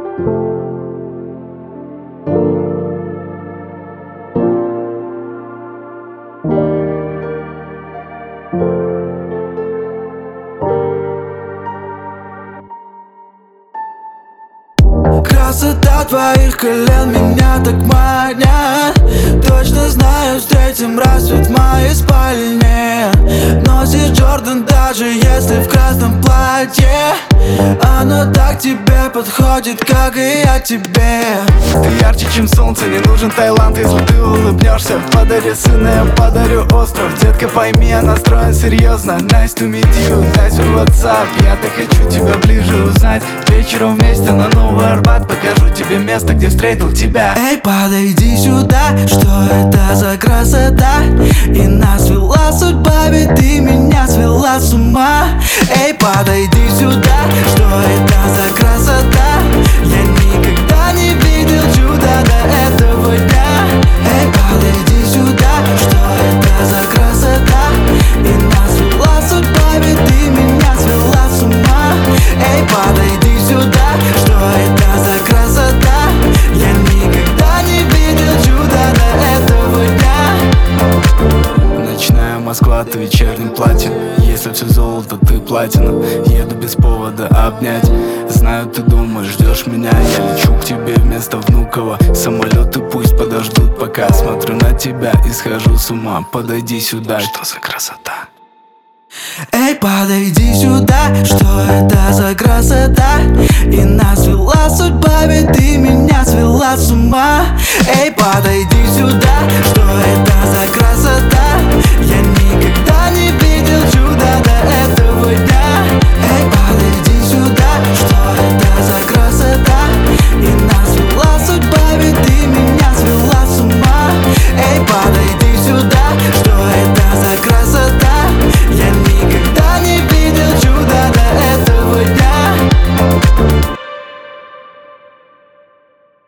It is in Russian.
Красота твоих колен меня так манит. Точно знаю, встретим рассвет в моей спальне. Носишь Джордан, даже если в красном платье. Оно так тебе подходит, как и я тебе. Ты ярче, чем солнце, не нужен Таиланд, если ты улыбнешься. Подари сына, я подарю остров. Детка, пойми, я настроен серьезно. Nice to meet you, дай свой WhatsApp. Я так хочу тебя ближе узнать. Вечером вместе на Новый Арбат. Покажу тебе место, где встретил тебя. Эй, подойди сюда, что это за красота? И нас свела судьба, ведь ты меня свела с ума. Эй, подойди сюда, что это за красота? Я никогда не видел чуда до этого дня. Эй, подойди сюда, что это за красота? И нас свела судьба, ведь ты меня свела с ума. Эй, подойди сюда, что это за красота? Я никогда не видел чуда до этого дня. Ночная Москва, ты в вечернем платье. Если все золото, ты платина. Еду без повода обнять. Знаю, ты думаешь, ждешь меня. Я лечу к тебе вместо Внуково. Самолеты пусть подождут пока. Смотрю на тебя и схожу с ума. Подойди сюда, что за красота? Эй, подойди сюда, что это за красота? И нас свела судьба, ведь ты меня свела с ума. Эй, подойди сюда, что это